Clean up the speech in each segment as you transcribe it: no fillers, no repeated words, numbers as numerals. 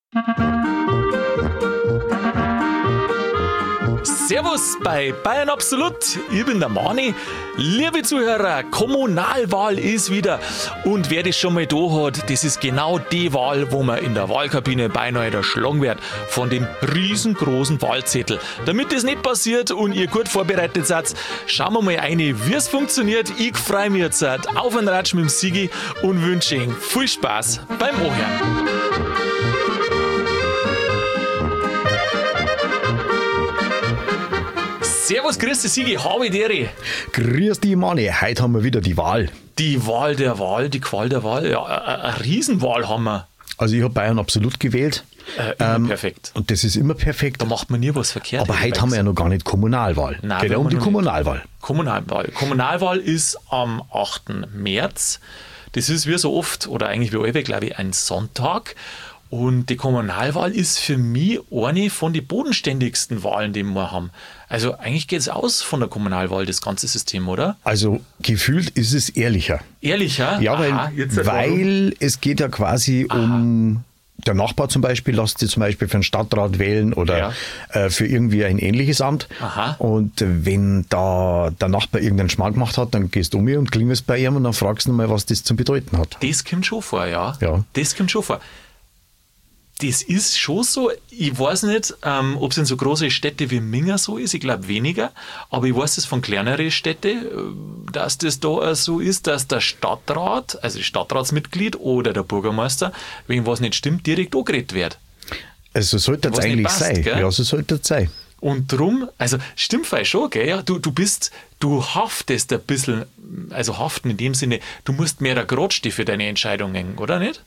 Servus bei Bayern Absolut, ich bin der Mani. Liebe Zuhörer, Kommunalwahl ist wieder. Und wer das schon mal da hat, das ist genau die Wahl, wo man in der Wahlkabine beinahe erschlagen wird von dem riesengroßen Wahlzettel. Damit das nicht passiert und ihr gut vorbereitet seid, schauen wir mal rein, wie es funktioniert. Ich freue mich jetzt auf einen Ratsch mit dem Sigi und wünsche Ihnen viel Spaß beim Anhören. Servus, grüß dich, Sigi, habe Dere. Grüß dich, Manni. Heute haben wir wieder die Wahl. Die Wahl der Wahl, die Qual der Wahl. Ja, eine Riesenwahl haben wir. Also ich habe Bayern Absolut gewählt. Immer perfekt. Und das ist immer perfekt. Da macht man nie was verkehrt. Aber heute haben wir ja noch gar nicht Kommunalwahl. Nein, geht ja um die Kommunalwahl. Kommunalwahl ist am 8. März. Das ist wie so oft, oder eigentlich wie alle, glaube ich, ein Sonntag. Und die Kommunalwahl ist für mich eine von den bodenständigsten Wahlen, die wir haben. Also eigentlich geht es aus von der Kommunalwahl, das ganze System, oder? Also gefühlt ist es ehrlicher. Ehrlicher? Ja, weil es geht ja quasi um... Der Nachbar zum Beispiel lässt sich zum Beispiel für einen Stadtrat wählen oder für irgendwie ein ähnliches Amt. Aha. Und wenn da der Nachbar irgendeinen Schmarrn gemacht hat, dann gehst du um und klingelst bei ihm und dann fragst du mal, was das zu bedeuten hat. Das kommt schon vor, ja. Das kommt schon vor. Das ist schon so, ich weiß nicht, ob es in so große Städte wie Minga so ist, ich glaube weniger, aber ich weiß es von kleineren Städten, dass das da so ist, dass der Stadtrat, also das Stadtratsmitglied oder der Bürgermeister, wenn was nicht stimmt, direkt angeredet wird. Also sollte das eigentlich sein. Gell? Ja, so sollte es sein. Und drum, also stimmt vielleicht schon, gell? Ja, du haftest ein bisschen, also haften in dem Sinne, du musst mehr Grad stehen für deine Entscheidungen, oder nicht?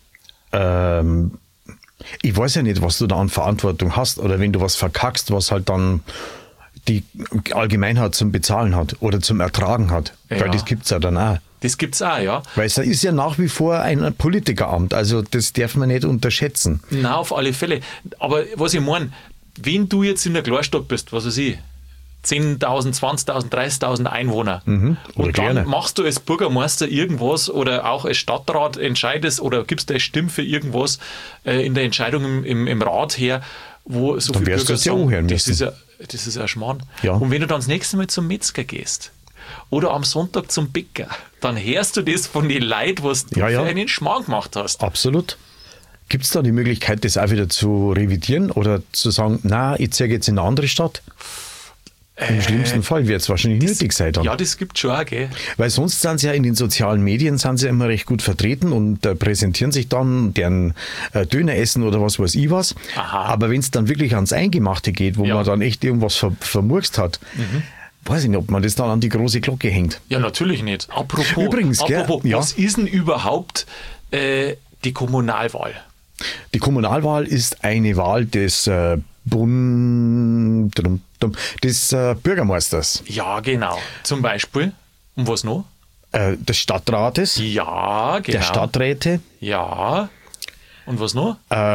Ich weiß ja nicht, was du da an Verantwortung hast oder wenn du was verkackst, was halt dann die Allgemeinheit zum Bezahlen hat oder zum Ertragen hat. Ja. Weil das gibt es ja dann auch. Das gibt's auch, ja. Weil es ist ja nach wie vor ein Politikeramt, also das darf man nicht unterschätzen. Na, auf alle Fälle. Aber was ich meine, wenn du jetzt in der Kleinstadt bist, was weiß ich, 10.000, 20.000, 30.000 Einwohner. Und dann gerne. machst du als Bürgermeister irgendwas oder auch als Stadtrat entscheidest oder gibst eine Stimme für irgendwas in der Entscheidung im Rat her, wo so viele Bürger sagen, das ist ja Schmarrn. Ja. Und wenn du dann das nächste Mal zum Metzger gehst oder am Sonntag zum Bäcker, dann hörst du das von den Leuten, was du für einen Schmarrn gemacht hast. Absolut. Gibt es da die Möglichkeit, das auch wieder zu revidieren oder zu sagen, na, ich ziehe jetzt in eine andere Stadt? Im schlimmsten Fall wird es wahrscheinlich nötig sein dann. Ja, das gibt es schon auch, gell? Weil sonst sind sie ja in den sozialen Medien sind sie immer recht gut vertreten und präsentieren sich dann, deren Döner essen oder was weiß ich was. Aha. Aber wenn es dann wirklich ans Eingemachte geht, wo man dann echt irgendwas vermurkst hat, weiß ich nicht, ob man das dann an die große Glocke hängt. Ja, natürlich nicht. Apropos, ja. Was ist denn überhaupt die Kommunalwahl? Die Kommunalwahl ist eine Wahl des des Bürgermeisters. Ja, genau. Zum Beispiel. Und was noch? Des Stadtrates. Ja, genau. Der Stadträte. Ja. Und was noch?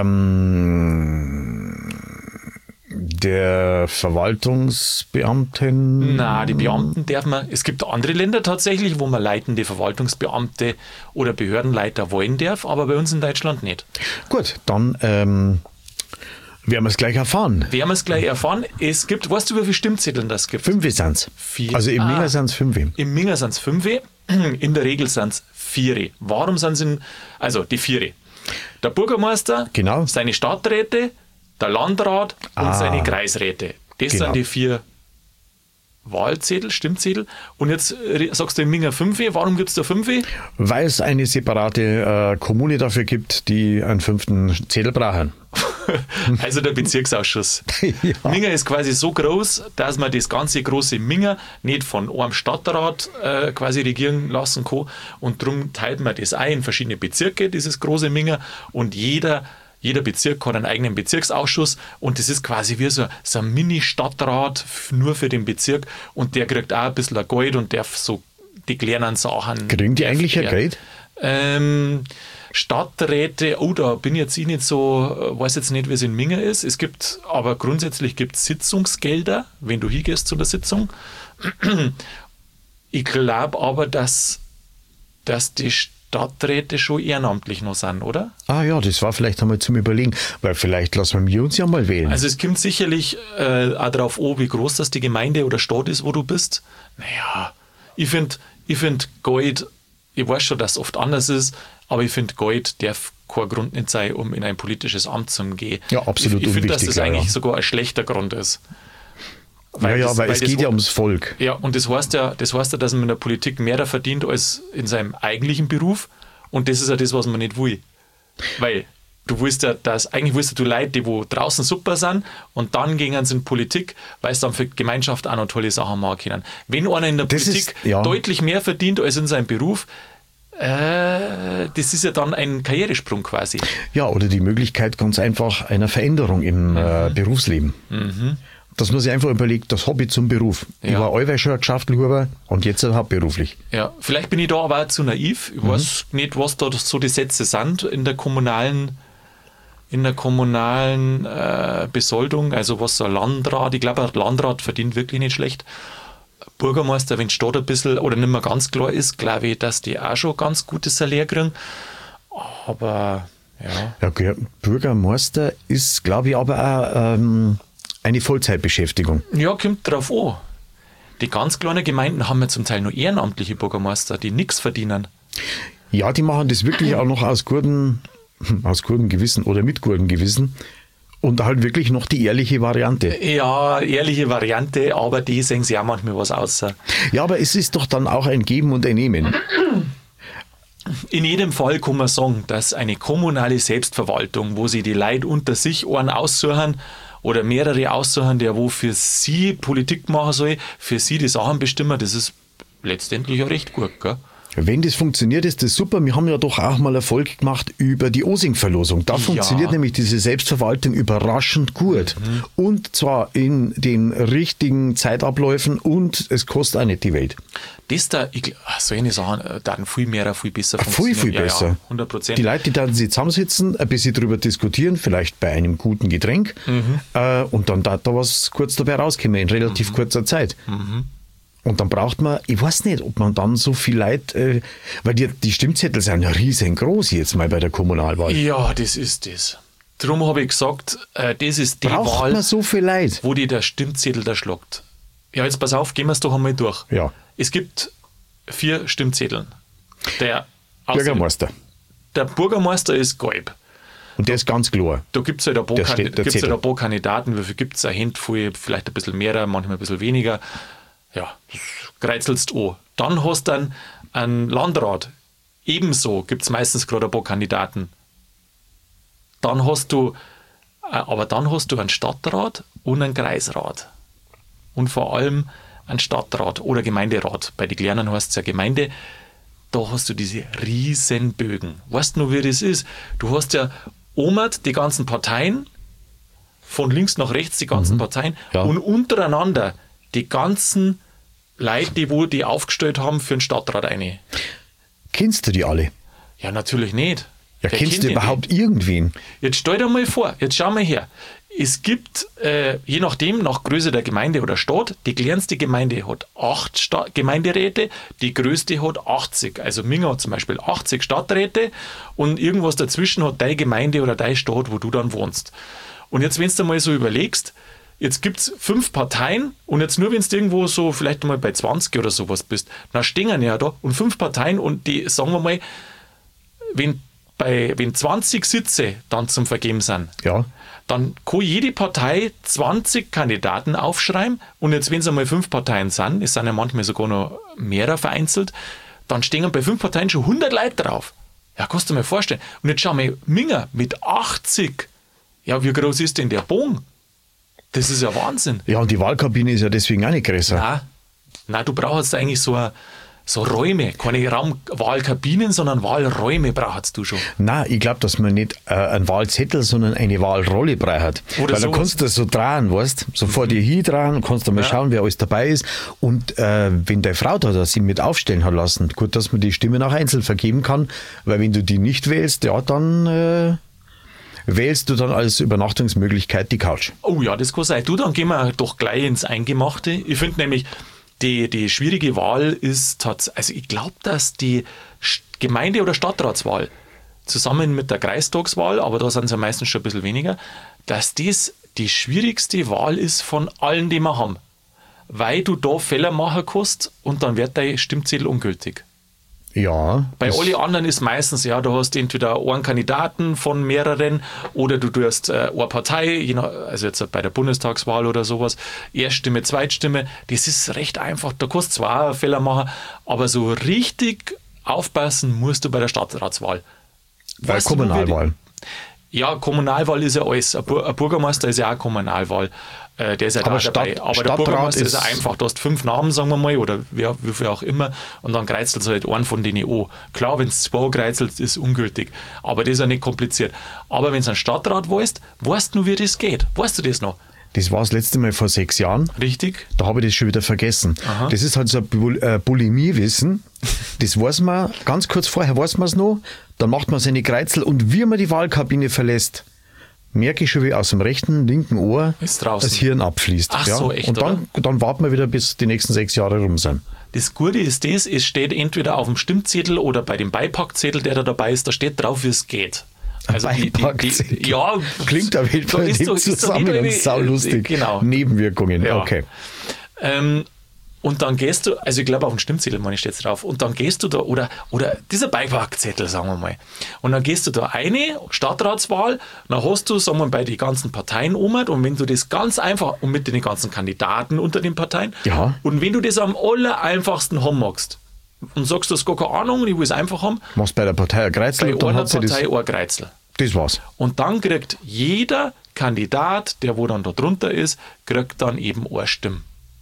Der Verwaltungsbeamten. Na, die Beamten darf man. Es gibt andere Länder tatsächlich, wo man leitende Verwaltungsbeamte oder Behördenleiter wählen darf, aber bei uns in Deutschland nicht. Gut, dann werden wir es gleich erfahren. Es gibt, weißt du, wie viele Stimmzettel das gibt? 5 sind es. 4. Also im Minga sind es 5. Im Minga sind es 5. In der Regel sind es 4. Warum sind es die 4? Der Bürgermeister, genau. Seine Stadträte, der Landrat und seine Kreisräte. Das sind die 4 Wahlzettel, Stimmzettel. Und jetzt sagst du im Minga 5. Warum gibt es da 5? Weil es eine separate Kommune dafür gibt, die einen 5. Zettel brauchen. Also der Bezirksausschuss. Ja. Minga ist quasi so groß, dass man das ganze große Minga nicht von einem Stadtrat quasi regieren lassen kann. Und darum teilt man das ein in verschiedene Bezirke, dieses große Minga. Und jeder Bezirk hat einen eigenen Bezirksausschuss und das ist quasi wie so ein Mini-Stadtrat nur für den Bezirk und der kriegt auch ein bisschen Geld und darf so die kleinen Sachen... Kriegen die eigentlich ein Geld? Stadträte, da bin ich jetzt nicht so, weiß jetzt nicht, wie es in Minga ist. Aber grundsätzlich gibt es Sitzungsgelder, wenn du hingehst zu der Sitzung. Ich glaube aber, dass die Stadträte schon ehrenamtlich noch sind, oder? Ah ja, das war vielleicht einmal zum Überlegen, weil vielleicht lassen wir uns ja mal wählen. Also es kommt sicherlich auch darauf an, wie groß das die Gemeinde oder Stadt ist, wo du bist. Naja, ich find Geld, ich weiß schon, dass es oft anders ist, aber ich finde, Geld darf kein Grund nicht sein, um in ein politisches Amt zu gehen. Ja, absolut Ich finde, dass unwichtig, das ja, eigentlich ja. sogar ein schlechter Grund ist. Weil es geht ja ums Volk. Ja, und das heißt ja, dass man in der Politik mehr verdient als in seinem eigentlichen Beruf. Und das ist ja das, was man nicht will. Weil du willst ja, eigentlich willst du Leute, die wo draußen super sind, und dann gehen sie in Politik, weil sie dann für die Gemeinschaft auch noch tolle Sachen machen können. Wenn einer in der Politik deutlich mehr verdient als in seinem Beruf, das ist ja dann ein Karrieresprung quasi. Ja, oder die Möglichkeit ganz einfach einer Veränderung im Berufsleben. Dass man sich einfach überlegt, das Hobby zum Beruf. Ja. Ich war allweil schon ein Geschäftsführer und jetzt hauptberuflich. Ja, vielleicht bin ich da aber auch zu naiv. Ich weiß nicht, was da so die Sätze sind in der kommunalen Besoldung, also was so ein Landrat, ich glaube, ein Landrat verdient wirklich nicht schlecht. Bürgermeister, wenn die Stadt ein bisschen oder nicht mehr ganz klar ist, glaube ich, dass die auch schon ganz gutes Salär kriegen. Aber ja. Ja, okay. Bürgermeister ist, glaube ich, aber auch eine Vollzeitbeschäftigung. Ja, kommt drauf an. Die ganz kleinen Gemeinden haben ja zum Teil nur ehrenamtliche Bürgermeister, die nichts verdienen. Ja, die machen das wirklich auch noch aus gutem Gewissen oder mit gutem Gewissen. Und halt wirklich noch die ehrliche Variante. Ja, ehrliche Variante, aber die sehen sich auch manchmal was aus. Ja, aber es ist doch dann auch ein Geben und ein Nehmen. In jedem Fall kann man sagen, dass eine kommunale Selbstverwaltung, wo sie die Leute unter sich einen aussuchen oder mehrere aussuchen, der wo für sie Politik machen soll, für sie die Sachen bestimmen, das ist letztendlich ja recht gut, gell? Wenn das funktioniert, ist das super. Wir haben ja doch auch mal Erfolg gemacht über die Osing-Verlosung. Da funktioniert nämlich diese Selbstverwaltung überraschend gut. Und zwar in den richtigen Zeitabläufen und es kostet auch nicht die Welt. Das da, solche Sachen dann viel besser funktionieren. Viel besser. Ja, 100%. Die Leute, die dann sich zusammensitzen, ein bisschen drüber diskutieren, vielleicht bei einem guten Getränk, und dann da was kurz dabei rauskommen in relativ kurzer Zeit. Und dann braucht man, ich weiß nicht, ob man dann so viel Leute, weil die Stimmzettel sind ja riesengroß jetzt mal bei der Kommunalwahl. Ja, das ist das. Darum habe ich gesagt, das ist die braucht Wahl, man so viel Leute? wo der Stimmzettel da schlägt. Ja, jetzt pass auf, gehen wir es doch einmal durch. Ja. Es gibt 4 Stimmzettel. Der Bürgermeister ist gelb. Und der ist ganz klar. Da gibt es halt ein paar Kandidaten, wie viel gibt es? Eine Handvoll, vielleicht ein bisschen mehr, manchmal ein bisschen weniger. Ja, kreizelst an. Dann hast du dann einen Landrat. Ebenso gibt es meistens gerade ein paar Kandidaten. Dann hast du einen Stadtrat und einen Kreisrat. Und vor allem einen Stadtrat oder Gemeinderat. Bei den Kleinen heißt es ja Gemeinde. Da hast du diese riesen Bögen. Weißt du noch, wie das ist? Du hast ja die ganzen Parteien, von links nach rechts die ganzen Parteien, und untereinander die ganzen Leute, die aufgestellt haben für den Stadtrat eine. Kennst du die alle? Ja, natürlich nicht. Ja, kennst du überhaupt irgendwen? Jetzt stell dir mal vor, jetzt schau mal her. Es gibt, je nachdem, nach Größe der Gemeinde oder Stadt, die kleinste Gemeinde hat 8 Gemeinderäte, die größte hat 80. Also Minga hat zum Beispiel 80 Stadträte und irgendwas dazwischen hat deine Gemeinde oder deine Stadt, wo du dann wohnst. Und jetzt, wenn du dir mal so überlegst, jetzt gibt es 5 Parteien und jetzt nur, wenn du irgendwo so vielleicht mal bei 20 oder sowas bist, dann stehen ja da und 5 Parteien und die, sagen wir mal, wenn 20 Sitze dann zum Vergeben sind, dann kann jede Partei 20 Kandidaten aufschreiben und jetzt, wenn es einmal 5 Parteien sind, es sind ja manchmal sogar noch mehrere vereinzelt, dann stehen bei 5 Parteien schon 100 Leute drauf. Ja, kannst du dir mal vorstellen. Und jetzt schau mal, Minga mit 80, ja, wie groß ist denn der Bogen? Das ist ja Wahnsinn. Ja, und die Wahlkabine ist ja deswegen auch nicht größer. Nein, du brauchst eigentlich so Räume, keine Wahlkabinen, sondern Wahlräume brauchst du schon. Nein, ich glaube, dass man nicht einen Wahlzettel, sondern eine Wahlrolle braucht. Weil da kannst du das so drehen, weißt, so vor dir hin drehen und kannst dann mal schauen, wer alles dabei ist. Und wenn deine Frau da sie mit aufstellen hat lassen, gut, dass man die Stimmen auch einzeln vergeben kann, weil wenn du die nicht wählst, ja, dann wählst du dann als Übernachtungsmöglichkeit die Couch. Oh ja, das kann sein. Dann gehen wir doch gleich ins Eingemachte. Ich finde nämlich, Die schwierige Wahl ist tatsächlich, also ich glaube, dass die Gemeinde- oder Stadtratswahl zusammen mit der Kreistagswahl, aber da sind es ja meistens schon ein bisschen weniger, dass das die schwierigste Wahl ist von allen, die wir haben. Weil du da Fehler machen kannst und dann wird dein Stimmzettel ungültig. Ja. Bei allen anderen ist meistens, ja, du hast entweder einen Kandidaten von mehreren oder du tust eine Partei, also jetzt bei der Bundestagswahl oder sowas, Erststimme, Zweitstimme, das ist recht einfach, da kannst du zwar Fehler machen, aber so richtig aufpassen musst du bei der Stadtratswahl. Bei Kommunalwahl. Ja, Kommunalwahl ist ja alles. Ein Bürgermeister ist ja auch Kommunalwahl. Der ist ja da dabei. Aber der Bürgermeister ist ja einfach. Du hast 5 Namen, sagen wir mal, oder wie viel auch immer, und dann kreuzelst du halt einen von denen an. Klar, wenn es 2 kreuzelst, ist ungültig. Aber das ist ja nicht kompliziert. Aber wenn du einen Stadtrat weißt du nur, wie das geht. Weißt du das noch? Das war das letzte Mal vor 6 Jahren. Richtig. Da habe ich das schon wieder vergessen. Aha. Das ist halt so ein Bulimie-Wissen. Das weiß man, ganz kurz vorher weiß man es noch, dann macht man seine Kreuzel und wie man die Wahlkabine verlässt, merke ich schon, wie aus dem rechten, linken Ohr das Hirn abfließt. Ach so, echt, und dann warten wir wieder, bis die nächsten 6 Jahre rum sind. Das Gute ist das, es steht entweder auf dem Stimmzettel oder bei dem Beipackzettel, der da dabei ist, da steht drauf, wie es geht. Also ja, klingt auf jeden Fall nicht zusammen und saulustig. Genau. Nebenwirkungen, ja. Okay. Und dann gehst du, also ich glaube auf dem Stimmzettel, meine ich steht drauf, und dann gehst du da, oder dieser Beipackzettel, sagen wir mal, und dann gehst du da eine Stadtratswahl, dann hast du, sagen wir mal, bei den ganzen Parteien und wenn du das ganz einfach, und mit den ganzen Kandidaten unter den Parteien, ja. Und wenn du das am allereinfachsten haben magst, und sagst, du hast gar keine Ahnung, ich will es einfach haben. Machst bei der Partei ein Kreuzel und dann hat sie das... ein Kreuzel. Das war's. Und dann kriegt jeder Kandidat, der wo dann da drunter ist, kriegt dann eben eine Stimme.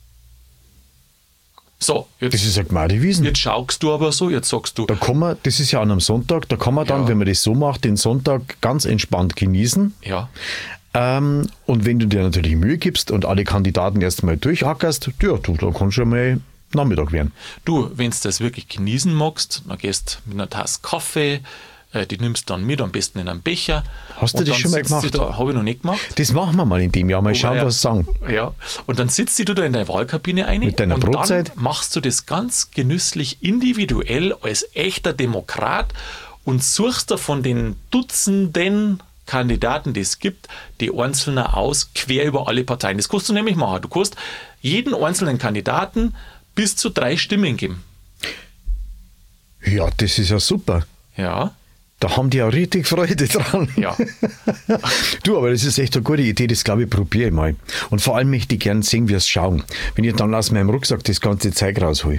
So, jetzt, das ist ja gemeine Wiesen. Jetzt schaust du aber so, jetzt sagst du... Da kann man, das ist ja an einem Sonntag, da kann man dann, wenn man das so macht, den Sonntag ganz entspannt genießen. Ja. Und wenn du dir natürlich Mühe gibst und alle Kandidaten erst mal durchhackerst, ja, da kannst du ja mal Nachmittag werden. Du, wenn du das wirklich genießen magst, dann gehst du mit einer Tasse Kaffee, die nimmst du dann mit, am besten in einem Becher. Hast du das schon mal gemacht? Habe ich noch nicht gemacht. Das machen wir mal in dem Jahr, mal schauen, was sie sagen. Ja, und dann sitzt du da in deine Wahlkabine ein mit deiner Brotzeit. Dann machst du das ganz genüsslich individuell als echter Demokrat und suchst da von den Dutzenden Kandidaten, die es gibt, die einzelnen aus, quer über alle Parteien. Das kannst du nämlich machen. Du kannst jeden einzelnen Kandidaten bis zu 3 Stimmen geben. Ja, das ist ja super. Ja. Da haben die ja richtig Freude dran. Ja. Du, aber das ist echt eine gute Idee, das glaube ich, probiere ich mal. Und vor allem möchte ich gerne sehen, wie es schauen. Wenn ich dann aus meinem Rucksack das ganze Zeug raushole.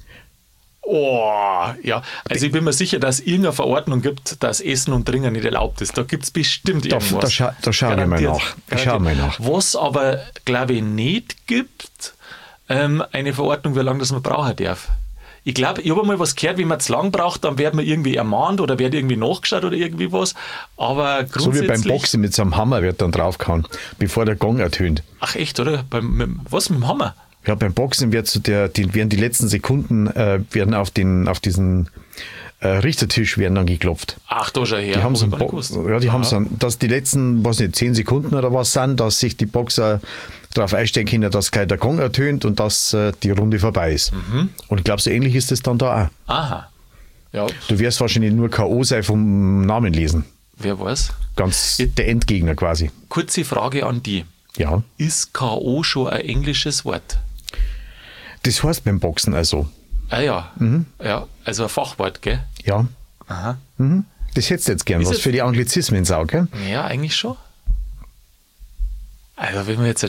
Oh, ja. Also ich bin mir sicher, dass es irgendeine Verordnung gibt, dass Essen und Trinken nicht erlaubt ist. Da gibt es bestimmt irgendwas. Da schauen wir mal nach. Was aber, glaube ich, nicht gibt, eine Verordnung, wie lange das man brauchen darf. Ich glaube, ich habe mal was gehört, wenn man zu lang braucht, dann wird man irgendwie ermahnt oder wird irgendwie nachgeschaut oder irgendwie was. Aber grundsätzlich... So wie beim Boxen mit so einem Hammer wird dann draufgehauen, bevor der Gong ertönt. Ach echt, oder? Was mit dem Hammer? Ja, beim Boxen werden die letzten Sekunden werden auf diesen Richtertisch werden dann geklopft. Ach, da schon her. Die haben so haben so, dass die letzten, 10 Sekunden oder was sind, dass sich die Boxer darauf einstellen können, dass gleich der Gong ertönt und dass die Runde vorbei ist. Mhm. Und ich glaube, so ähnlich ist es dann da auch. Aha. Ja. Du wirst wahrscheinlich nur K.O. sein vom Namen lesen. Wer weiß. Ganz der Endgegner quasi. Kurze Frage an die. Ja. Ist K.O. schon ein englisches Wort? Das heißt beim Boxen also. Ah ja. Mhm. Ja, also ein Fachwort, gell? Ja. Aha. Mhm. Das hättest du jetzt gern, was für die Anglizismen sau, gell? Ja, eigentlich schon. Also wenn man jetzt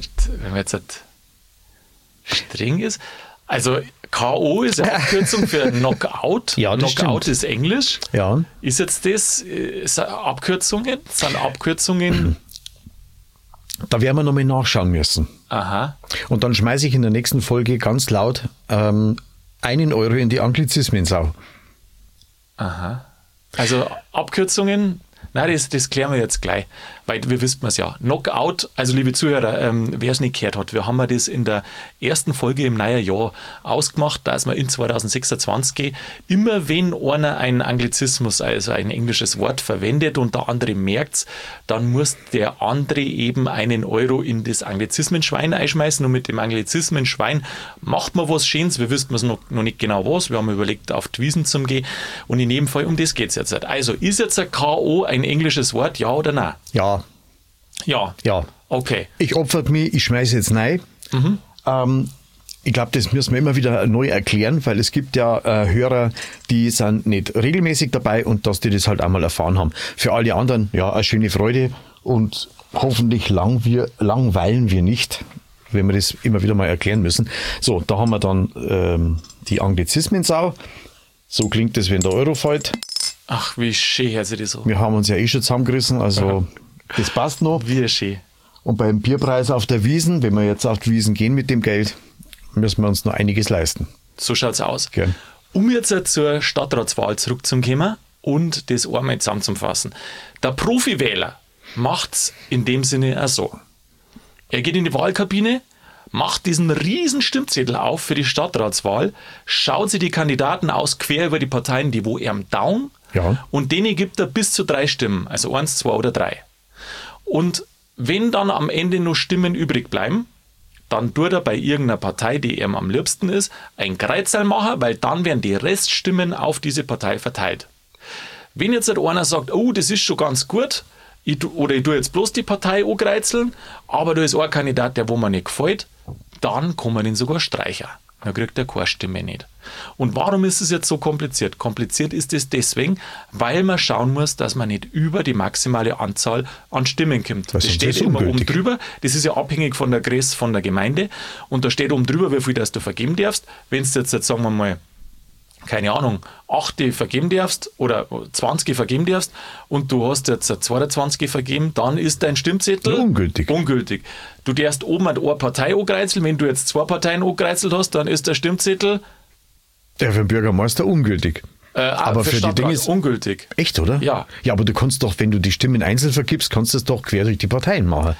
streng ist, also K.O. ist eine Abkürzung für Knockout. Ja, das Knockout stimmt. ist Englisch. Ja. Ist jetzt das, sind Abkürzungen? Da werden wir nochmal nachschauen müssen. Aha. Und dann schmeiße ich in der nächsten Folge ganz laut 1 Euro in die Anglizismensau. Aha. Also Abkürzungen, nein, das klären wir jetzt gleich. weil wir wissen es ja. Knockout, also liebe Zuhörer, wer es nicht gehört hat, wir haben das in der ersten Folge im neuen Jahr ausgemacht, dass wir in 2026 immer wenn einer einen Anglizismus, also ein englisches Wort verwendet und der andere merkt, dann muss der andere eben einen Euro in das Anglizismenschwein einschmeißen und mit dem Anglizismenschwein macht man was Schönes, wir wissen es noch nicht genau was, wir haben überlegt, auf die Wiesen zu gehen und in jedem Fall um das geht es jetzt. Also, ist jetzt ein K.O. ein englisches Wort, ja oder nein? Ja. Ja. Ja. Okay. Ich opfert mich, ich schmeiße jetzt rein. Ich glaube, das müssen wir immer wieder neu erklären, weil es gibt ja Hörer, die sind nicht regelmäßig dabei und dass die das halt einmal erfahren haben. Für alle anderen, ja, eine schöne Freude und hoffentlich langweilen wir nicht, wenn wir das immer wieder mal erklären müssen. So, da haben wir dann die Anglizismensau. So klingt das, wenn der Euro fällt. Ach, wie schön hört sich das so. Wir haben uns ja eh schon zusammengerissen, also das passt noch. Wie schön. Und beim Bierpreis auf der Wiesn, wenn wir jetzt auf die Wiesn gehen mit dem Geld, müssen wir uns noch einiges leisten. So schaut's aus. Gern. Um jetzt zur Stadtratswahl zurückzukommen und das einmal zusammenzufassen. Der Profiwähler macht's in dem Sinne auch so. Er geht in die Wahlkabine, macht diesen riesen Stimmzettel auf für die Stadtratswahl, schaut sich die Kandidaten aus, quer über die Parteien, die wo er down, und denen gibt er bis zu 3 Stimmen, also 1, 2 oder 3. Und wenn dann am Ende noch Stimmen übrig bleiben, dann tut er bei irgendeiner Partei, die ihm am liebsten ist, ein Kreuzerl machen, weil dann werden die Reststimmen auf diese Partei verteilt. Wenn jetzt einer sagt, oh, das ist schon ganz gut, ich tue jetzt bloß die Partei ankreuzeln, aber da ist ein Kandidat, der wo mir nicht gefällt, dann kann man ihn sogar streichen. Dann kriegt er keine Stimme nicht. Und warum ist es jetzt so kompliziert? Kompliziert ist es deswegen, weil man schauen muss, dass man nicht über die maximale Anzahl an Stimmen kommt. Das steht immer oben drüber. Das ist ja abhängig von der Größe von der Gemeinde. Und da steht oben drüber, wie viel das du vergeben darfst. Wenn du jetzt, sagen wir mal, keine Ahnung, 8 vergeben darfst oder 20 vergeben darfst und du hast jetzt 22 vergeben, dann ist dein Stimmzettel ungültig. Du darfst oben eine Partei ankreuzeln, wenn du jetzt 2 Parteien angekreuzelt hast, dann ist der Stimmzettel der für den Bürgermeister ungültig. Aber für die Dinge ist ungültig. Echt, oder? Ja. Ja, aber du kannst doch, wenn du die Stimmen einzeln vergibst, kannst du das doch quer durch die Parteien machen.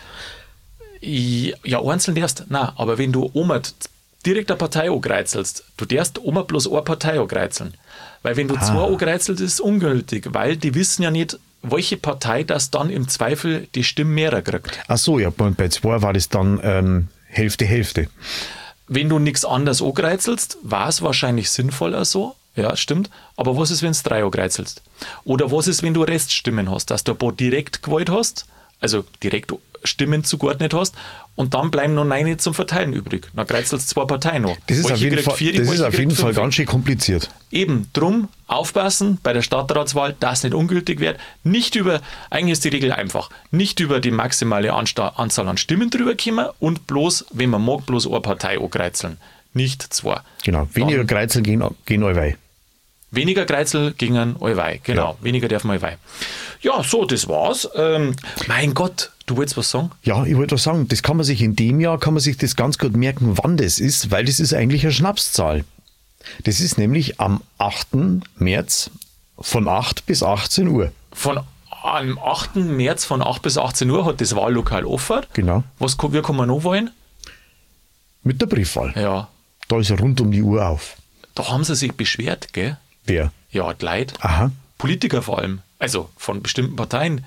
Ja, einzeln darfst. Nein, aber wenn du oben direkt eine Partei ankreuzelst, du darfst immer bloß eine Partei ankreuzeln. Weil wenn du 2 ankreuzelst, ist es ungültig, weil die wissen ja nicht, welche Partei das dann im Zweifel die Stimmen mehrer kriegt. Ach so, ja, bei 2 war das dann Hälfte. Wenn du nichts anderes ankreuzelst, war es wahrscheinlich sinnvoller so. Ja, stimmt. Aber was ist, wenn du 3 ankreuzelst? Oder was ist, wenn du Reststimmen hast, dass du ein paar direkt gewählt hast, also direkt Stimmen zugeordnet hast und dann bleiben noch 9 zum Verteilen übrig. Dann kreuzelst du 2 Parteien noch. Das ist auf jeden Fall ganz schön kompliziert. Eben, drum aufpassen bei der Stadtratswahl, dass nicht ungültig wird. Eigentlich ist die Regel einfach, nicht über die maximale Anzahl an Stimmen drüber kommen und bloß, wenn man mag, bloß eine Partei ankreuzeln. Nicht 2. Genau, weniger Kreuzel gehen allweil. Weniger Kreuzel gingen allweil, genau. Ja. Weniger darf man allweil. Ja, so, das war's. Mein Gott, du wolltest was sagen? Ja, ich wollte was sagen. Das kann man sich in dem Jahr, das ganz gut merken, wann das ist, weil das ist eigentlich eine Schnapszahl. Das ist nämlich am 8. März von 8 bis 18 Uhr. Am 8. März von 8 bis 18 Uhr hat das Wahllokal offen. Genau. Wie kann man noch wählen? Mit der Briefwahl. Ja. Da ist er rund um die Uhr auf. Da haben sie sich beschwert, gell? Wer? Ja, die Leute. Aha. Politiker vor allem. Also von bestimmten Parteien.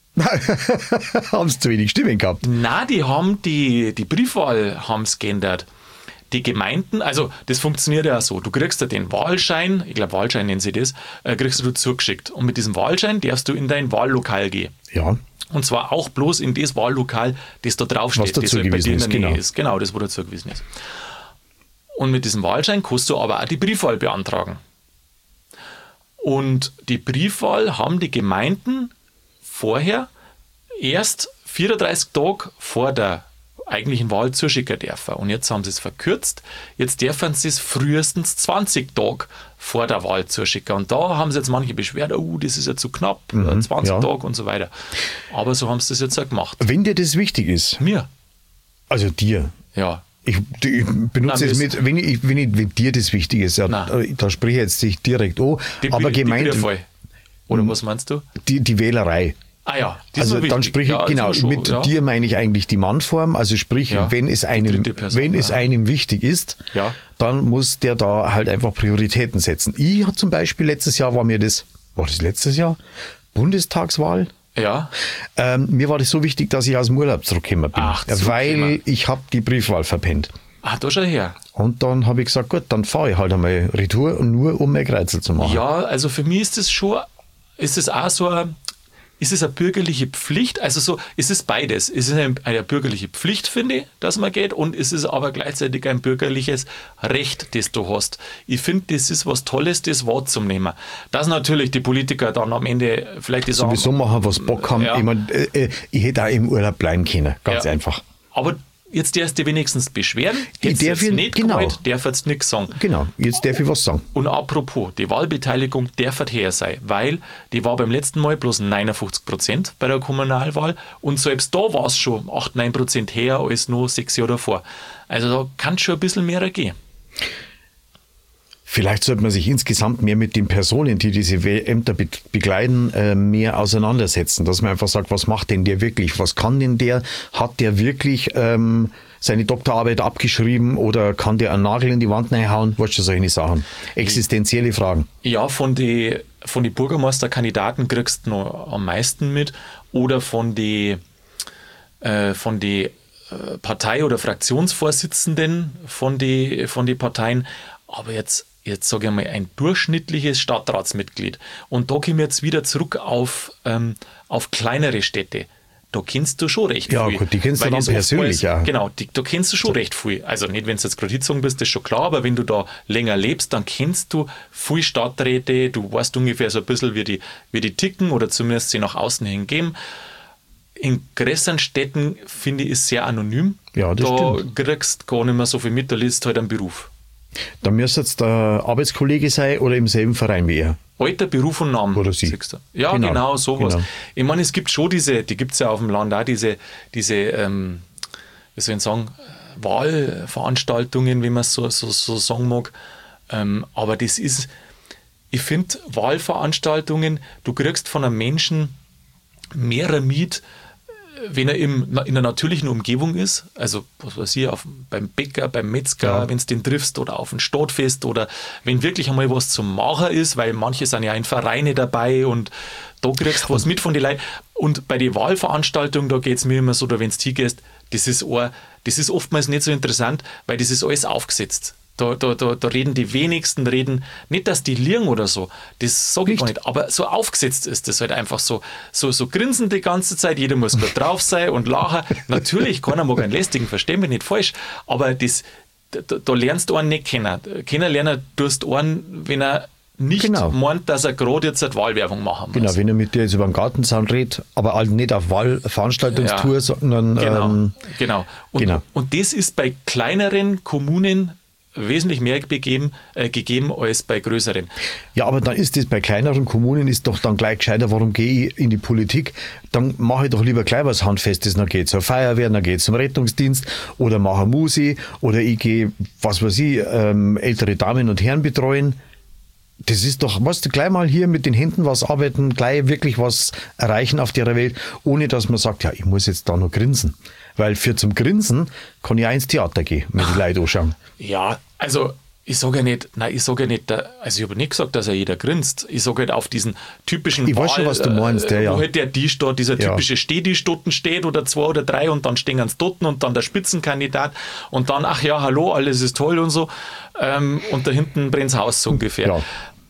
Haben sie zu wenig Stimmen gehabt? Nein, die haben die Briefwahl haben's geändert. Die Gemeinden, also das funktioniert ja so, du kriegst ja den Wahlschein, ich glaube Wahlschein nennen sie das, kriegst du zugeschickt. Und mit diesem Wahlschein darfst du in dein Wahllokal gehen. Ja. Und zwar auch bloß in das Wahllokal, das da draufsteht, das bei dir in der Nähe ist. Genau, das, wo da zugewiesen ist. Und mit diesem Wahlschein kannst du aber auch die Briefwahl beantragen. Und die Briefwahl haben die Gemeinden vorher erst 34 Tage vor der eigentlichen Wahl zuschicken dürfen. Und jetzt haben sie es verkürzt. Jetzt dürfen sie es frühestens 20 Tage vor der Wahl zuschicken. Und da haben sie jetzt manche beschwert, das ist ja zu knapp, 20 Tage und so weiter. Aber so haben sie das jetzt auch gemacht. Wenn dir das wichtig ist. Mir. Also dir. Ja. Ich benutze es mit, wenn dir das wichtig ist, ja, da spreche ich jetzt dich direkt an. Aber gemeint. Oder was meinst du? Die Wählerei. Ah ja, also dann sprich ich, genau, mit dir meine ich eigentlich die Mannform, also sprich, wenn es einem wichtig ist, dann muss der da halt einfach Prioritäten setzen. Ich zum Beispiel letztes Jahr war das letztes Jahr? Bundestagswahl? Ja. Mir war das so wichtig, dass ich aus dem Urlaub zurückgekommen bin, weil ich habe die Briefwahl verpennt. Ah, da schau her. Und dann habe ich gesagt, gut, dann fahre ich halt einmal Retour, nur um mein Kreuzel zu machen. Ja, also für mich ist es eine bürgerliche Pflicht, also so, ist es beides. Es ist eine bürgerliche Pflicht, finde ich, dass man geht, und es ist aber gleichzeitig ein bürgerliches Recht, das du hast. Ich finde, das ist was Tolles, das wahrzunehmen. Dass natürlich die Politiker dann am Ende vielleicht die sowieso machen, was Bock haben. Ja. Ich meine, ich hätte auch im Urlaub bleiben können, ganz einfach. Aber jetzt darfst du wenigstens beschweren. Jetzt darf ich nicht darf jetzt nichts sagen. Genau, jetzt darf ich was sagen. Und apropos, die Wahlbeteiligung darf her sein, weil die war beim letzten Mal bloß 59% bei der Kommunalwahl, und selbst da war es schon 8-9% her als nur 6 Jahre davor. Also da kann es schon ein bisschen mehr gehen. Vielleicht sollte man sich insgesamt mehr mit den Personen, die diese Ämter begleiten, mehr auseinandersetzen. Dass man einfach sagt, was macht denn der wirklich? Was kann denn der? Hat der wirklich seine Doktorarbeit abgeschrieben oder kann der einen Nagel in die Wand reinhauen? Weißt du, solche Sachen? Existenzielle Fragen. Ja, von die Bürgermeisterkandidaten kriegst du noch am meisten mit, oder von die Partei- oder Fraktionsvorsitzenden von die Parteien. Aber jetzt sage ich mal, ein durchschnittliches Stadtratsmitglied. Und da kommen wir jetzt wieder zurück auf kleinere Städte. Da kennst du schon recht viel. Ja, gut, die kennst du dann persönlich, ja. Genau, da kennst du schon recht viel. Also nicht, wenn du jetzt gerade hingezogen bist, das ist schon klar, aber wenn du da länger lebst, dann kennst du viel Stadträte, du weißt ungefähr so ein bisschen, wie die ticken oder zumindest sie nach außen hin geben. In größeren Städten, finde ich, ist sehr anonym. Ja, das stimmt. Da kriegst du gar nicht mehr so viel mit, da liest halt einen Beruf. Da müsste jetzt der Arbeitskollege sein oder im selben Verein wie er. Alter, Beruf und Namen. Oder sie. Ja, genau sowas. Genau. Ich meine, es gibt schon die gibt es ja auf dem Land auch diese wie soll ich sagen, Wahlveranstaltungen, wie man es so sagen mag. Aber das ist, ich finde, Wahlveranstaltungen, du kriegst von einem Menschen mehr mit, wenn er in einer natürlichen Umgebung ist, also was weiß ich, beim Bäcker, beim Metzger, wenn du den triffst, oder auf dem Stadtfest, oder wenn wirklich einmal was zum Machen ist, weil manche sind ja in Vereine dabei und da kriegst du was mit von den Leuten. Und bei den Wahlveranstaltungen, da geht es mir immer so, da wenn du hingehst, das ist oftmals nicht so interessant, weil das ist alles aufgesetzt. Da reden die wenigsten, nicht, dass die liegen oder so, das sage ich gar nicht, aber so aufgesetzt ist das halt einfach so grinsen die ganze Zeit, jeder muss gut drauf sein und lachen. Natürlich, keiner mag einen lästigen, versteh mich nicht falsch, aber da lernst du einen nicht kennen. Kennenlernen tust du einen, wenn er nicht meint, dass er gerade jetzt eine Wahlwerbung machen muss. Genau, wenn er mit dir jetzt über den Gartenzaun redet, aber halt nicht auf Wahlveranstaltungstour, sondern... Genau. Und das ist bei kleineren Kommunen wesentlich mehr gegeben als bei größeren. Ja, aber dann ist das bei kleineren Kommunen ist doch dann gleich gescheiter, warum gehe ich in die Politik? Dann mache ich doch lieber gleich was Handfestes, dann gehe ich zur Feuerwehr, dann gehe ich zum Rettungsdienst oder mache Musi oder ich gehe, was weiß ich, ältere Damen und Herren betreuen. Das ist doch, was du gleich mal hier mit den Händen was arbeiten, gleich wirklich was erreichen auf der Welt, ohne dass man sagt, ja, ich muss jetzt da noch grinsen. Weil zum Grinsen kann ich auch ins Theater gehen, wenn die Leute anschauen. Ja, also ich sage ja nicht, also ich habe nicht gesagt, dass ja jeder grinst. Ich sage halt auf diesen typischen Ich weiß schon, was du meinst, wo halt der Tisch da, dieser typische Stehtisch dort steht oder 2 oder 3 und dann stehen sie dort und dann der Spitzenkandidat und dann, ach ja, hallo, alles ist toll und so. Und da hinten brennt's Haus so ungefähr. Ja.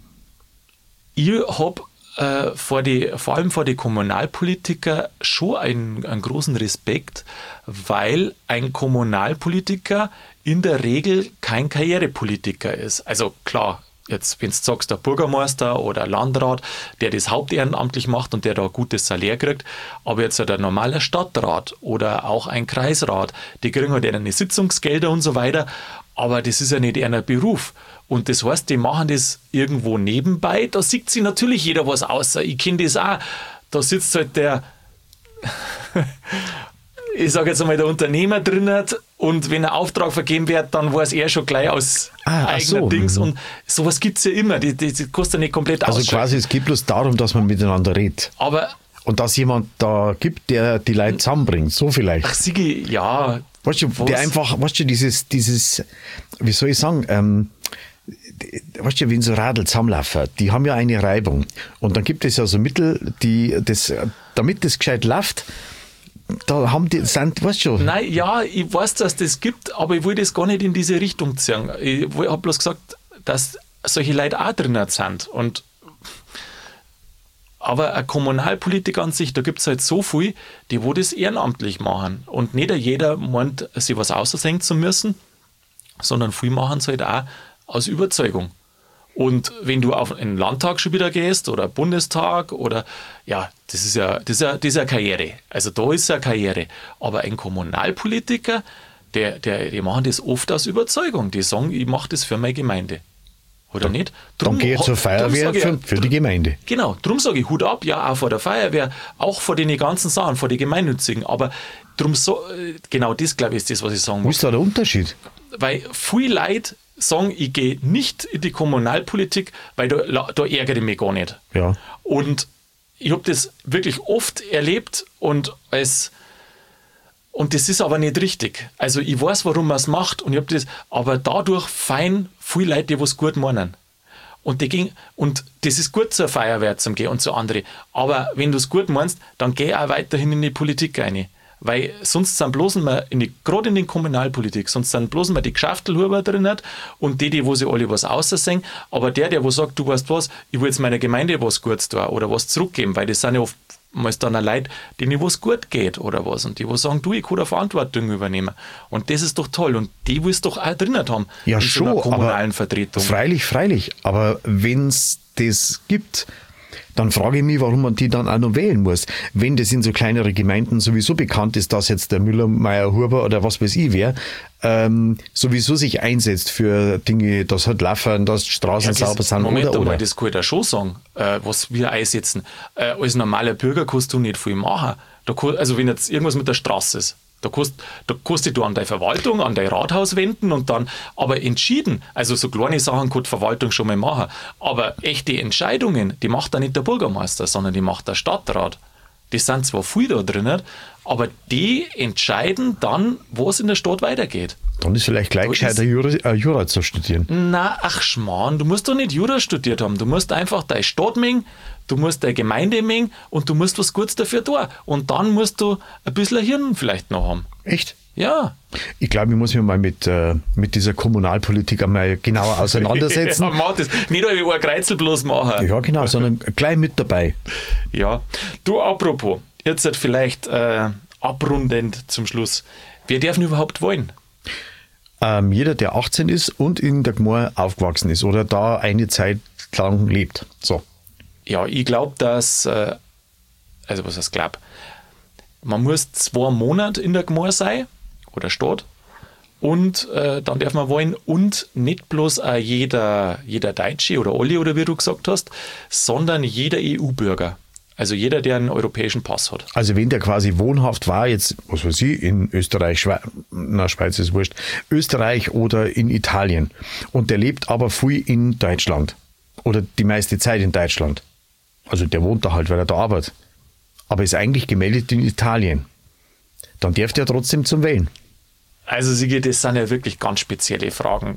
Ich habe vor allem vor die Kommunalpolitiker schon einen großen Respekt, weil ein Kommunalpolitiker in der Regel kein Karrierepolitiker ist. Also klar, jetzt wenn du sagst, der Bürgermeister oder Landrat, der das hauptehrenamtlich macht und der da ein gutes Salär kriegt, aber jetzt der normale Stadtrat oder auch ein Kreisrat, die kriegen halt eine Sitzungsgelder und so weiter, aber das ist ja nicht ihr Beruf. Und das heißt, die machen das irgendwo nebenbei. Da sieht sich natürlich jeder was außer. Ich kenne das auch. Da sitzt halt der, ich sage jetzt einmal, der Unternehmer drin und wenn ein Auftrag vergeben wird, dann weiß er schon gleich aus eigener Dings. Und sowas gibt es ja immer. Das kostet ja nicht komplett Also quasi, es geht bloß darum, dass man miteinander redet. Aber Und dass jemand da gibt, der die Leute zusammenbringt, so vielleicht. Ach, Sigi, ja. Weißt du, der einfach, weißt du, dieses, wie soll ich sagen, weißt du, wenn so Radl zusammenlaufen, die haben ja eine Reibung. Und dann gibt es ja so Mittel, damit das gescheit läuft, da haben die, weißt du schon. Nein, ja, ich weiß, dass das gibt, aber ich will das gar nicht in diese Richtung ziehen. Ich habe bloß gesagt, dass solche Leute auch drin sind. Aber ein Kommunalpolitiker an sich, da gibt es halt so viel, die wo das ehrenamtlich machen. Und nicht jeder meint, sich was aussehen zu müssen, sondern viele machen es halt auch aus Überzeugung. Und wenn du auf einen Landtag schon wieder gehst oder Bundestag oder, ja, das ist ja Karriere. Also da ist ja Karriere. Aber ein Kommunalpolitiker, die machen das oft aus Überzeugung. Die sagen, ich mache das für meine Gemeinde. Oder nicht? Dann gehe ich zur Feuerwehr für die Gemeinde. Genau, darum sage ich Hut ab, ja, auch vor der Feuerwehr, auch vor den ganzen Sachen, vor den Gemeinnützigen. Aber drum genau das, glaube ich, ist das, was ich sagen muss. Wo ist da der Unterschied? Weil viele Leute sagen, ich gehe nicht in die Kommunalpolitik, weil da ärgere ich mich gar nicht. Ja. Und ich habe das wirklich oft erlebt und das ist aber nicht richtig. Also ich weiß, warum man es macht und ich habe das, aber dadurch fein viele Leute, die was gut meinen. Und das ist gut zur Feuerwehr zum Gehen und zu anderen. Aber wenn du es gut meinst, dann geh auch weiterhin in die Politik rein. Weil sonst sind bloß mal, gerade in der Kommunalpolitik, sonst sind bloß mal die Geschäftelhuber drin und die wo sie alle was aussehen. Aber der wo sagt, du weißt was, ich will jetzt meiner Gemeinde was Gutes tun oder was zurückgeben, weil das sind ja oftmals dann auch Leute, denen was gut geht oder was. Und die wo sagen, du, ich kann da Verantwortung übernehmen. Und das ist doch toll. Und die willst du doch auch drin haben. Ja, in schon, so einer kommunalen aber Vertretung. Freilich. Aber wenn es das gibt, dann frage ich mich, warum man die dann auch noch wählen muss. Wenn das in so kleinere Gemeinden sowieso bekannt ist, dass jetzt der Müller, Meier, Huber oder was weiß ich wer, sowieso sich einsetzt für Dinge, dass halt laufen, dass Straßen sauber sind. Moment, das kann ich da schon sagen, was wir einsetzen. Als normaler Bürger kannst du nicht viel machen. Also wenn jetzt irgendwas mit der Straße ist, da kannst du an deine Verwaltung, an dein Rathaus wenden und dann, aber entschieden, also so kleine Sachen kann die Verwaltung schon mal machen, aber echte Entscheidungen, die macht da nicht der Bürgermeister, sondern die macht der Stadtrat. Die sind zwar viel da drin, aber die entscheiden dann, wo es in der Stadt weitergeht. Dann ist vielleicht gleich gescheiter Jura zu studieren. Na, ach Schmarrn, du musst doch nicht Jura studiert haben. Du musst einfach deine Stadt mengen, du musst deine Gemeinde mengen und du musst was Gutes dafür tun. Und dann musst du ein bisschen Hirn vielleicht noch haben. Echt? Ja. Ich glaube, ich muss mich mal mit dieser Kommunalpolitik einmal genauer auseinandersetzen. Ja, mach das. Nicht ein Kreuzel bloß machen. Ja, genau, sondern gleich mit dabei. Ja. Du, apropos, jetzt halt vielleicht abrundend zum Schluss. Wer darf denn überhaupt wählen? Jeder, der 18 ist und in der Gemeinde aufgewachsen ist oder da eine Zeit lang lebt. So. Ja, ich glaube, dass, also was heißt glaub, man muss 2 Monate in der Gemeinde sein oder Stadt und dann darf man wählen und nicht bloß jeder Deutsche oder alle oder wie du gesagt hast, sondern jeder EU-Bürger. Also jeder, der einen europäischen Pass hat. Also wenn der quasi wohnhaft war, jetzt, was weiß ich, in Österreich, Schweiz ist wurscht, Österreich oder in Italien und der lebt aber viel in Deutschland oder die meiste Zeit in Deutschland. Also der wohnt da halt, weil er da arbeitet. Aber ist eigentlich gemeldet in Italien. Dann darf der trotzdem zum Wählen. Also Sigi, das sind ja wirklich ganz spezielle Fragen.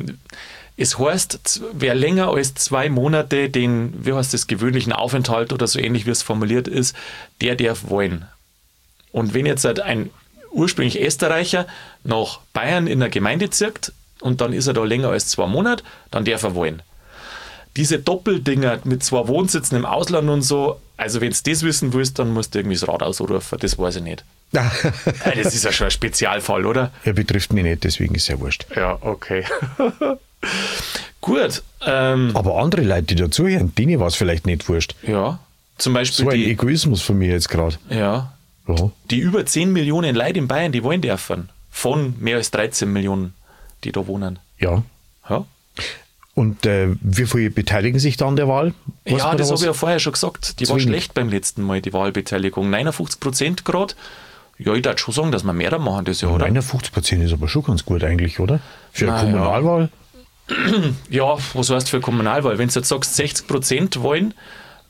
Es heißt, wer länger als 2 Monate den, wie heißt das, gewöhnlichen Aufenthalt oder so ähnlich wie es formuliert ist, der darf wählen. Und wenn jetzt halt ein ursprünglich Österreicher nach Bayern in der Gemeinde zirkt und dann ist er da länger als 2 Monate, dann darf er wählen. Diese Doppeldinger mit 2 Wohnsitzen im Ausland und so, also wenn du das wissen willst, dann musst du irgendwie das Rad ausrufen, das weiß ich nicht. Das ist ja schon ein Spezialfall, oder? Er betrifft mich nicht, deswegen ist es ja wurscht. Ja, okay. Gut. Aber andere Leute, die dazuhören, denen war es vielleicht nicht wurscht. Ja, zum Beispiel so ein Egoismus von mir jetzt gerade. Ja. Die über 10 Millionen Leute in Bayern, die wollen dürfen. Von mehr als 13 Millionen, die da wohnen. Ja. Und wie viele beteiligen sich da an der Wahl? Ja, das habe ich ja vorher schon gesagt. Die war schlecht beim letzten Mal, die Wahlbeteiligung. 59% gerade. Ja, ich würde schon sagen, dass wir mehr da machen das Jahr, oder? 59% ist aber schon ganz gut eigentlich, oder? Für eine Kommunalwahl? Ja, was heißt für eine Kommunalwahl? Wenn du jetzt sagst, 60% wollen,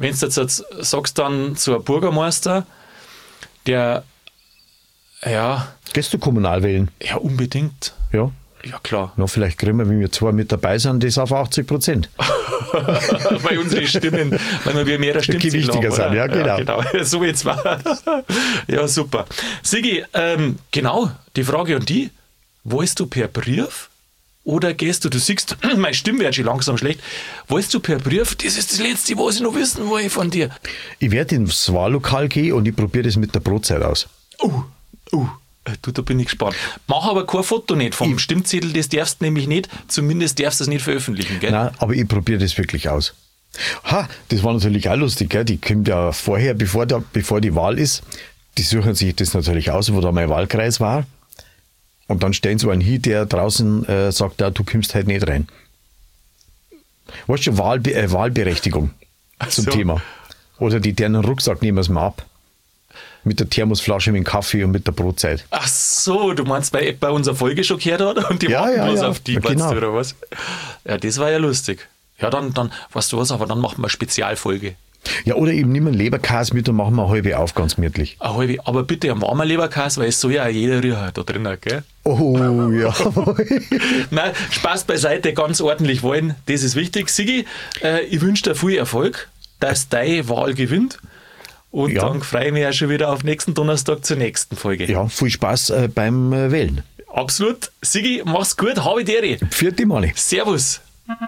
wenn du jetzt sagst dann zu einem Bürgermeister, der, ja... Gehst du kommunal wählen? Ja, unbedingt. Ja. Ja, klar. Na, vielleicht kriegen wir, wenn wir zwei mit dabei sind, das auf 80%. Weil unsere Stimmen, weil wir mehrere Stimmen gewichtiger sind, ja, genau. Ja, genau. So jetzt war. Ja, super. Sigi, genau, die Frage an die, wolltest du per Brief oder gehst du siehst, meine Stimme wird schon langsam schlecht, wolltest du per Brief, das ist das Letzte, was ich noch wissen will von dir. Ich werde ins Wahllokal gehen und ich probiere das mit der Brotzeit aus. Du, da bin ich gespannt. Mach aber kein Foto nicht vom Stimmzettel, das darfst du nämlich nicht, zumindest darfst du es nicht veröffentlichen, gell? Nein, aber ich probiere das wirklich aus. Das war natürlich auch lustig, gell? Die kommt ja vorher, bevor die Wahl ist, die suchen sich das natürlich aus, wo da mein Wahlkreis war. Und dann stellen sie einen hin, der draußen sagt, ja, du kommst halt nicht rein. Weißt du, Wahlberechtigung zum Thema. Oder deren Rucksack nehmen sie mal ab. Mit der Thermosflasche, mit dem Kaffee und mit der Brotzeit. Ach so, du meinst, weil bei unserer Folge schon gehört hat und die warten bloß auf die, genau. Oder was? Ja, das war ja lustig. Ja, dann, weißt du was, aber dann machen wir eine Spezialfolge. Ja, oder eben nehmen Leberkäse mit und machen wir eine halbe auf, ganz gemütlich. Eine halbe, aber bitte einen warmen Leberkäse, weil es soll ja auch jeder riechen da drinnen, gell? Oh, ja. Nein, Spaß beiseite, ganz ordentlich wollen, das ist wichtig. Sigi, ich wünsche dir viel Erfolg, dass deine Wahl gewinnt. Und dann freue ich mich auch schon wieder auf nächsten Donnerstag zur nächsten Folge. Ja, viel Spaß beim Wählen. Absolut. Sigi, mach's gut, habe dir. Vierte Male. Servus.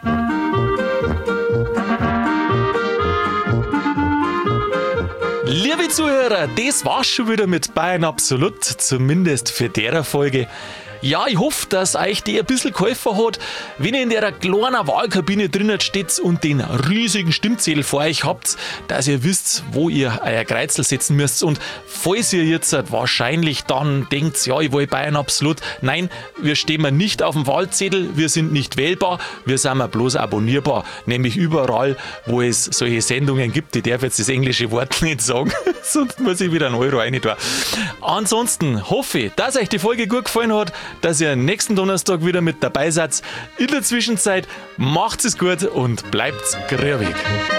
Liebe Zuhörer, das war's schon wieder mit Bayern Absolut, zumindest für der Folge. Ja, ich hoffe, dass euch die ein bisschen geholfen hat, wenn ihr in der kleinen Wahlkabine drinnen steht und den riesigen Stimmzettel vor euch habt, dass ihr wisst, wo ihr euer Kreuzel setzen müsst. Und falls ihr jetzt wahrscheinlich dann denkt, ja, ich will Bayern Absolut, nein, wir stehen nicht auf dem Wahlzettel, wir sind nicht wählbar, wir sind bloß abonnierbar, nämlich überall, wo es solche Sendungen gibt. Ich darf jetzt das englische Wort nicht sagen, sonst muss ich wieder einen Euro rein tun. Ansonsten hoffe ich, dass euch die Folge gut gefallen hat, dass ihr nächsten Donnerstag wieder mit dabei seid. In der Zwischenzeit macht's es gut und bleibt's grübig.